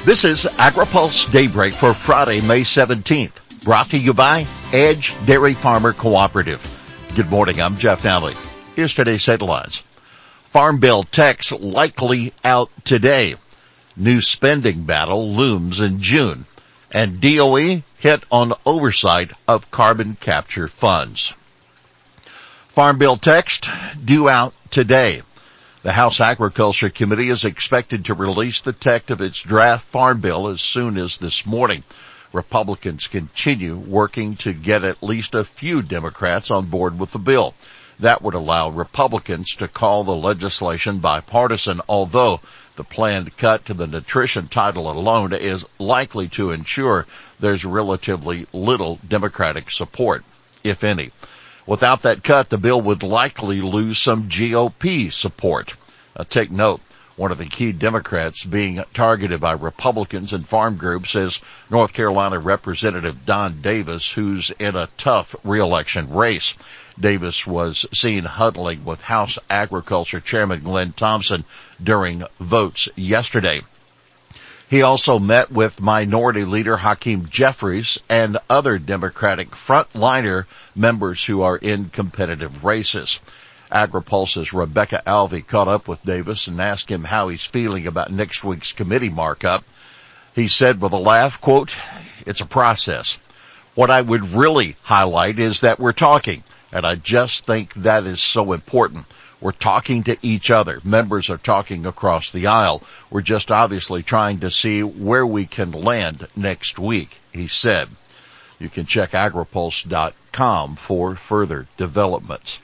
This is AgriPulse Daybreak for Friday, May 17th, brought to you by Edge Dairy Farmer Cooperative. Good morning, I'm Jeff Nally. Here's today's headlines. Farm Bill text likely out today. New spending battle looms in June. And DOE hit on oversight of carbon capture funds. Farm Bill text due out today. The House Agriculture Committee is expected to release the text of its draft farm bill as soon as this morning. Republicans continue working to get at least a few Democrats on board with the bill. That would allow Republicans to call the legislation bipartisan, although the planned cut to the nutrition title alone is likely to ensure there's relatively little Democratic support, if any. Without that cut, the bill would likely lose some GOP support. Take note, one of the key Democrats being targeted by Republicans and farm groups is North Carolina Representative Don Davis, who's in a tough re-election race. Davis was seen huddling with House Agriculture Chairman Glenn Thompson during votes yesterday. He also met with Minority Leader Hakeem Jeffries and other Democratic frontliner members who are in competitive races. AgriPulse's Rebecca Alvey caught up with Davis and asked him how he's feeling about next week's committee markup. He said with a laugh, quote, "It's a process. What I would really highlight is that we're talking, and I just think that is so important. We're talking to each other. Members are talking across the aisle. We're just obviously trying to see where we can land next week," he said. You can check agripulse.com for further developments.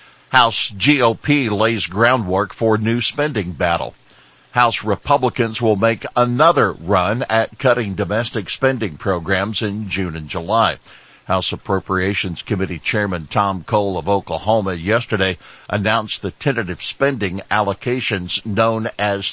House GOP lays groundwork for new spending battle. House Republicans will make another run at cutting domestic spending programs in June and July. House Appropriations Committee Chairman Tom Cole of Oklahoma yesterday announced the tentative spending allocations known as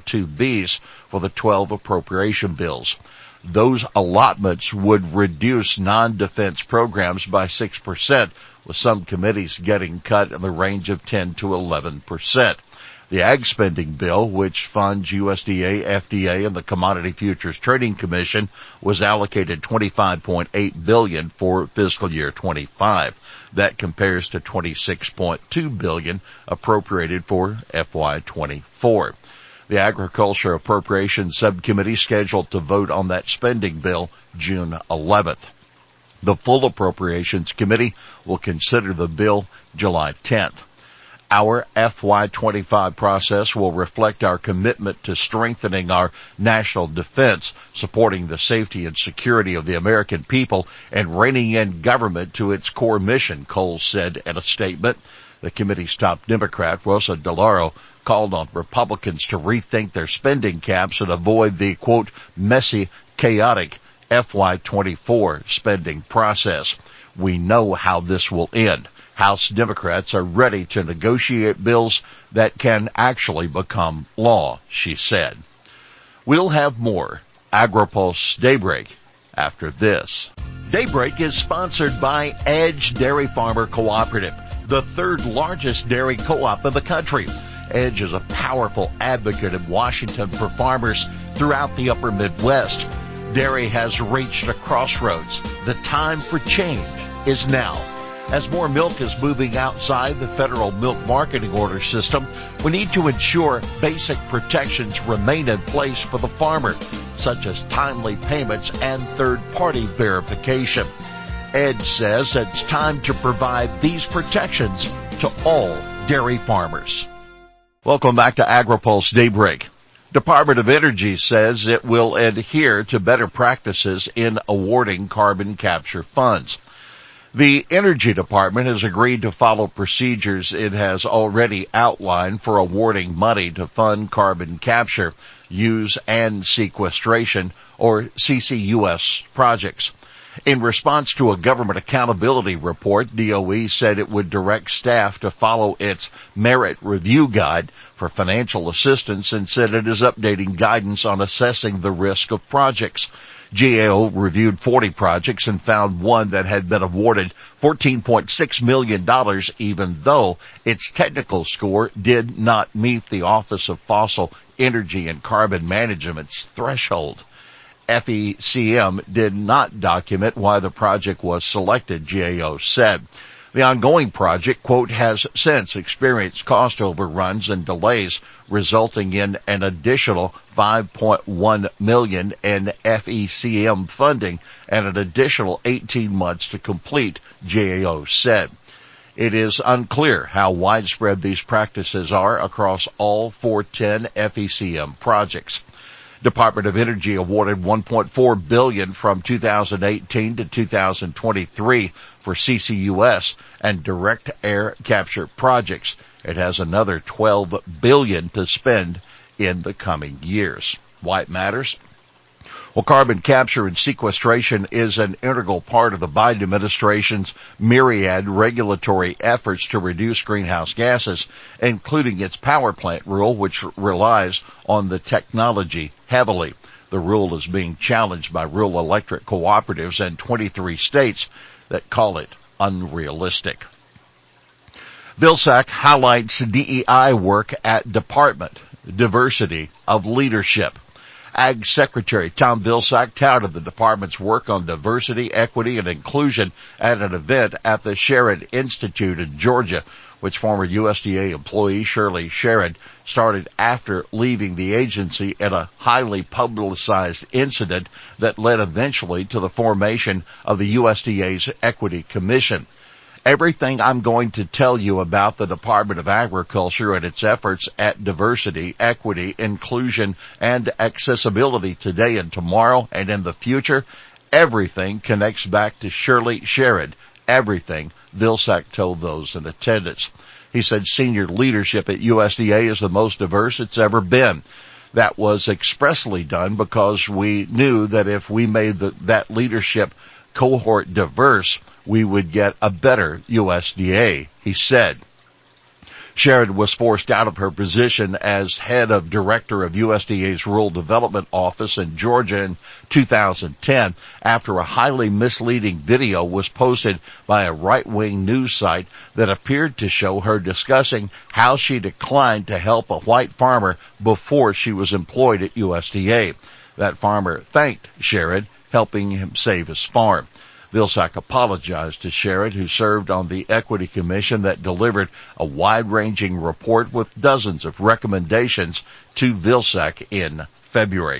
302Bs for the 12 appropriation bills. Those allotments would reduce non-defense programs by 6%, with some committees getting cut in the range of 10 to 11%. The Ag Spending Bill, which funds USDA, FDA, and the Commodity Futures Trading Commission, was allocated $25.8 billion for fiscal year 25. That compares to $26.2 billion appropriated for FY 24. The Agriculture Appropriations Subcommittee scheduled to vote on that spending bill June 11th. The full Appropriations Committee will consider the bill July 10th. Our FY25 process will reflect our commitment to strengthening our national defense, supporting the safety and security of the American people, and reining in government to its core mission, Cole said in a statement. The committee's top Democrat, Rosa DeLauro, called on Republicans to rethink their spending caps and avoid the, quote, messy, chaotic FY24 spending process. We know how this will end. House Democrats are ready to negotiate bills that can actually become law, she said. We'll have more AgriPulse Daybreak after this. Daybreak is sponsored by Edge Dairy Farmer Cooperative, the third largest dairy co-op in the country. Edge is a powerful advocate in Washington for farmers throughout the upper Midwest. Dairy has reached a crossroads. The time for change is now. As more milk is moving outside the federal milk marketing order system, we need to ensure basic protections remain in place for the farmer, such as timely payments and third-party verification. Edge says it's time to provide these protections to all dairy farmers. Welcome back to AgriPulse Daybreak. Department of Energy says it will adhere to better practices in awarding carbon capture funds. The Energy Department has agreed to follow procedures it has already outlined for awarding money to fund carbon capture, use, and sequestration, or CCUS projects. In response to a government accountability report, DOE said it would direct staff to follow its merit review guide for financial assistance and said it is updating guidance on assessing the risk of projects. GAO reviewed 40 projects and found one that had been awarded $14.6 million, even though its technical score did not meet the Office of Fossil Energy and Carbon Management's threshold. FECM did not document why the project was selected, GAO said. The ongoing project, quote, has since experienced cost overruns and delays, resulting in an additional $5.1 million in FECM funding and an additional 18 months to complete, GAO said. It is unclear how widespread these practices are across all 410 FECM projects. Department of Energy awarded $1.4 billion from 2018 to 2023 for CCUS and direct air capture projects. It has another $12 billion to spend in the coming years. Why it matters? Well, carbon capture and sequestration is an integral part of the Biden administration's myriad regulatory efforts to reduce greenhouse gases, including its power plant rule, which relies on the technology heavily. The rule is being challenged by rural electric cooperatives in 23 states that call it unrealistic. Vilsack highlights DEI work at Department, diversity of leadership. Ag Secretary Tom Vilsack touted the department's work on diversity, equity, and inclusion at an event at the Sherrod Institute in Georgia, which former USDA employee Shirley Sherrod started after leaving the agency in a highly publicized incident that led eventually to the formation of the USDA's Equity Commission. Everything I'm going to tell you about the Department of Agriculture and its efforts at diversity, equity, inclusion, and accessibility today and tomorrow and in the future, everything connects back to Shirley Sherrod. Everything, Vilsack told those in attendance. He said senior leadership at USDA is the most diverse it's ever been. That was expressly done because we knew that if we made that leadership cohort diverse, we would get a better USDA, he said. Sherrod was forced out of her position as head of director of USDA's Rural Development Office in Georgia in 2010 after a highly misleading video was posted by a right-wing news site that appeared to show her discussing how she declined to help a white farmer before she was employed at USDA. That farmer thanked Sherrod, helping him save his farm. Vilsack apologized to Sherrod, who served on the Equity Commission that delivered a wide-ranging report with dozens of recommendations to Vilsack in February.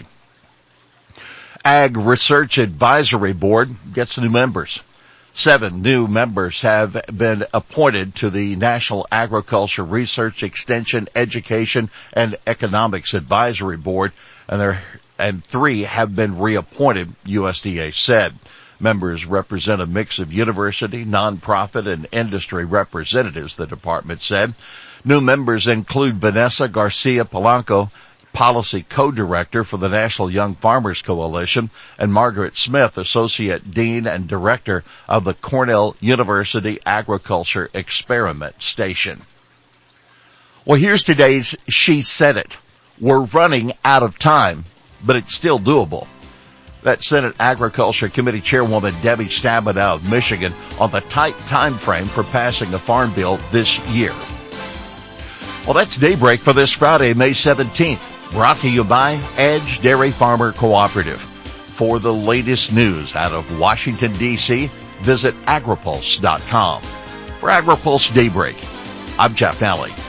Ag Research Advisory Board gets new members. 7 new members have been appointed to the National Agriculture Research Extension Education and Economics Advisory Board, and 3 have been reappointed, USDA said. Members represent a mix of university, nonprofit, and industry representatives, the department said. New members include Vanessa Garcia Polanco, Policy Co-Director for the National Young Farmers Coalition, and Margaret Smith, Associate Dean and Director of the Cornell University Agriculture Experiment Station. Well, here's today's She Said It. We're running out of time, but it's still doable. That's Senate Agriculture Committee Chairwoman Debbie Stabenow of Michigan on the tight time frame for passing a farm bill this year. Well, that's Daybreak for this Friday, May 17th. Brought to you by Edge Dairy Farmer Cooperative. For the latest news out of Washington, D.C., visit agripulse.com. For AgriPulse Daybreak, I'm Jeff Nally.